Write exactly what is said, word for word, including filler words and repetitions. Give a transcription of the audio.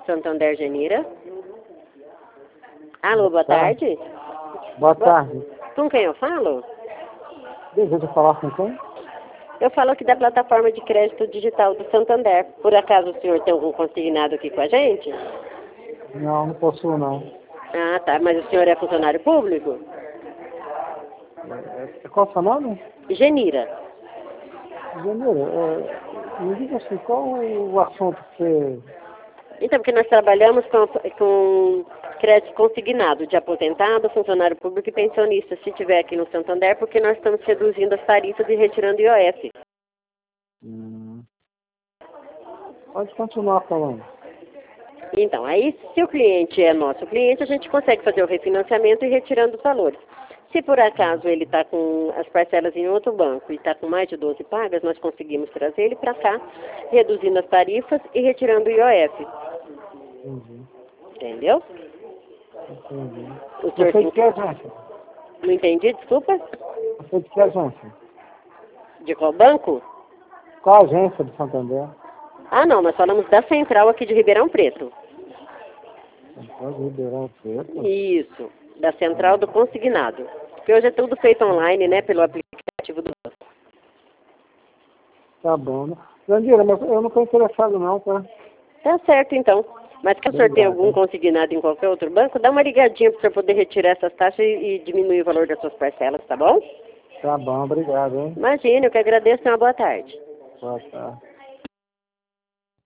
Santander Genira. Alô, boa tarde. Boa tarde. Com quem eu falo? Deseja falar com quem? Eu falo aqui da plataforma de crédito digital do Santander. Por acaso o senhor tem algum consignado aqui com a gente? Não, não possuo não. Ah, tá. Mas o senhor é funcionário público? É, qual é o seu nome? Genira. Janeiro, é, me diga assim, qual o assunto que você... Então, porque nós trabalhamos com, com crédito consignado de aposentado, funcionário público e pensionista, se tiver aqui no Santander, porque nós estamos reduzindo as tarifas e retirando o I O F. Hum. Pode continuar falando. Então, aí, se o cliente é nosso cliente, a gente consegue fazer o refinanciamento e retirando os valores. Se por acaso ele está com as parcelas em outro banco e está com mais de doze pagas, nós conseguimos trazer ele para cá, reduzindo as tarifas e retirando o I O F. Entendi. Entendeu? Entendi. O Você senhor de que agência? Não entendi, desculpa? Você de que agência? De qual banco? Qual agência de Santander? Ah, não, nós falamos da central aqui de Ribeirão Preto. Central de Ribeirão Preto? Isso, da central do consignado. Porque hoje é tudo feito online, né, pelo aplicativo do banco. Tá bom, né? Jandira, mas eu não estou interessado não, tá? Tá certo, então. Mas que o senhor tem algum Obrigado. consignado em qualquer outro banco, dá uma ligadinha para o senhor poder retirar essas taxas e, e diminuir o valor das suas parcelas, tá bom? Tá bom, obrigado, hein? Imagina, eu que agradeço e uma boa tarde. Boa tarde.